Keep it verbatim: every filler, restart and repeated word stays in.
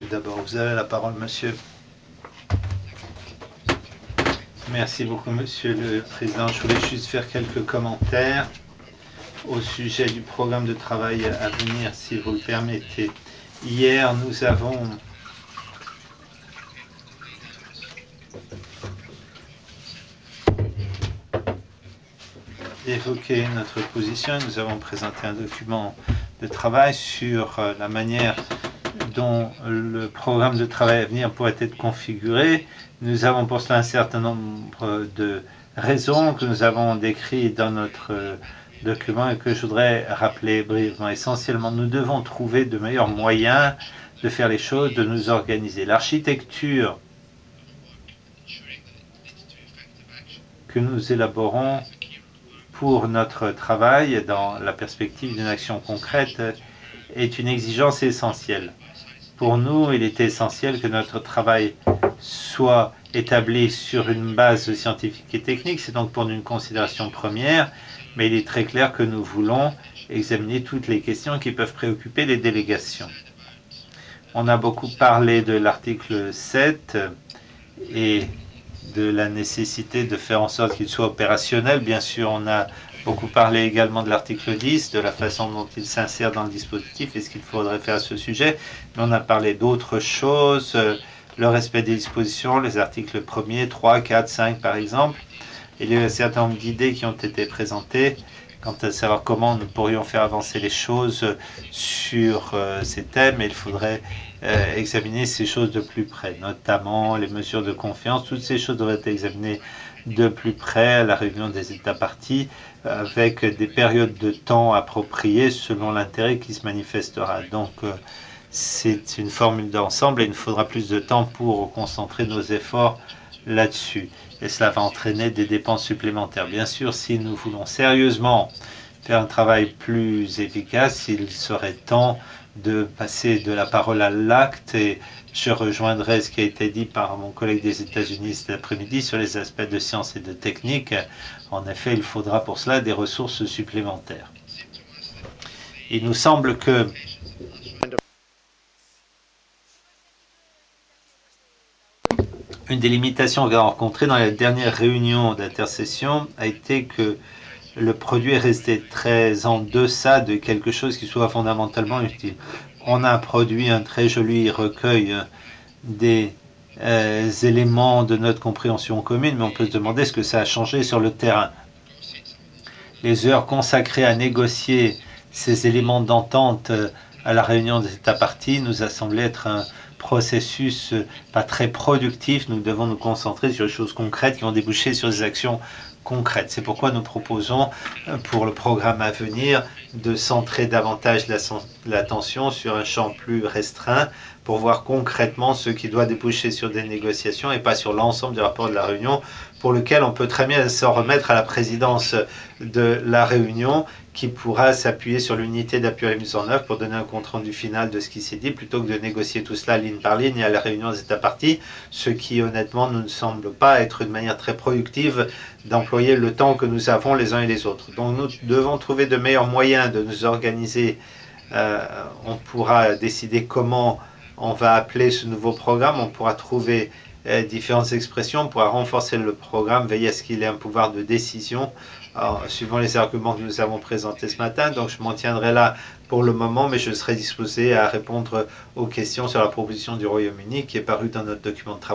d'abord. Vous avez la parole, monsieur. Merci beaucoup, monsieur le président. Je voulais juste faire quelques commentaires au sujet du programme de travail à venir, si vous le permettez. Hier, nous avons évoqué notre position. Nous avons présenté un document de travail sur la manière dont le programme de travail à venir pourrait être configuré. Nous avons pour cela un certain nombre de raisons que nous avons décrites dans notre document et que je voudrais rappeler brièvement. Essentiellement, nous devons trouver de meilleurs moyens de faire les choses, de nous organiser. L'architecture que nous élaborons pour notre travail dans la perspective d'une action concrète est une exigence essentielle. Pour nous, il est essentiel que notre travail soit établi sur une base scientifique et technique. C'est donc pour nous une considération première, mais il est très clair que nous voulons examiner toutes les questions qui peuvent préoccuper les délégations. On a beaucoup parlé de l'article sept et de la nécessité de faire en sorte qu'il soit opérationnel. Bien sûr, on a beaucoup parlé également de l'article dix, de la façon dont il s'insère dans le dispositif et ce qu'il faudrait faire à ce sujet. Mais on a parlé d'autres choses, le respect des dispositions, les articles premier, trois, quatre, cinq par exemple. Il y a un certain nombre d'idées qui ont été présentées quant à savoir comment nous pourrions faire avancer les choses sur euh, ces thèmes. Et il faudrait euh, examiner ces choses de plus près, notamment les mesures de confiance. Toutes ces choses devraient être examinées de plus près à la réunion des États parties avec des périodes de temps appropriées selon l'intérêt qui se manifestera. Donc, euh, c'est une formule d'ensemble et il nous faudra plus de temps pour concentrer nos efforts là-dessus. Et cela va entraîner des dépenses supplémentaires. Bien sûr, si nous voulons sérieusement faire un travail plus efficace, il serait temps de passer de la parole à l'acte et je rejoindrai ce qui a été dit par mon collègue des États-Unis cet après-midi sur les aspects de science et de technique. En effet, il faudra pour cela des ressources supplémentaires. Il nous semble que une des limitations qu'on a rencontrées dans la dernière réunion d'intercession a été que le produit est resté très en deçà de quelque chose qui soit fondamentalement utile. On a produit un très joli recueil des euh, éléments de notre compréhension commune, mais on peut se demander ce que ça a changé sur le terrain. Les heures consacrées à négocier ces éléments d'entente à la réunion des États parties nous a semblé être un processus pas très productif. Nous devons nous concentrer sur les choses concrètes qui vont déboucher sur des actions concrètes. C'est pourquoi nous proposons pour le programme à venir de centrer davantage l'attention sur un champ plus restreint pour voir concrètement ce qui doit déboucher sur des négociations et pas sur l'ensemble du rapport de la réunion pour lequel on peut très bien s'en remettre à la présidence de la réunion qui pourra s'appuyer sur l'unité d'appui à la mise en œuvre pour donner un compte-rendu final de ce qui s'est dit plutôt que de négocier tout cela ligne par ligne et à la réunion des États parties, ce qui honnêtement ne nous semble pas être une manière très productive d'employer le temps que nous avons les uns et les autres. Donc nous devons trouver de meilleurs moyens de nous organiser. Euh, on pourra décider comment on va appeler ce nouveau programme, on pourra trouver euh, différentes expressions, on pourra renforcer le programme, veiller à ce qu'il ait un pouvoir de décision, alors, suivant les arguments que nous avons présentés ce matin. Donc je m'en tiendrai là pour le moment, mais je serai disposé à répondre aux questions sur la proposition du Royaume-Uni qui est parue dans notre document de travail.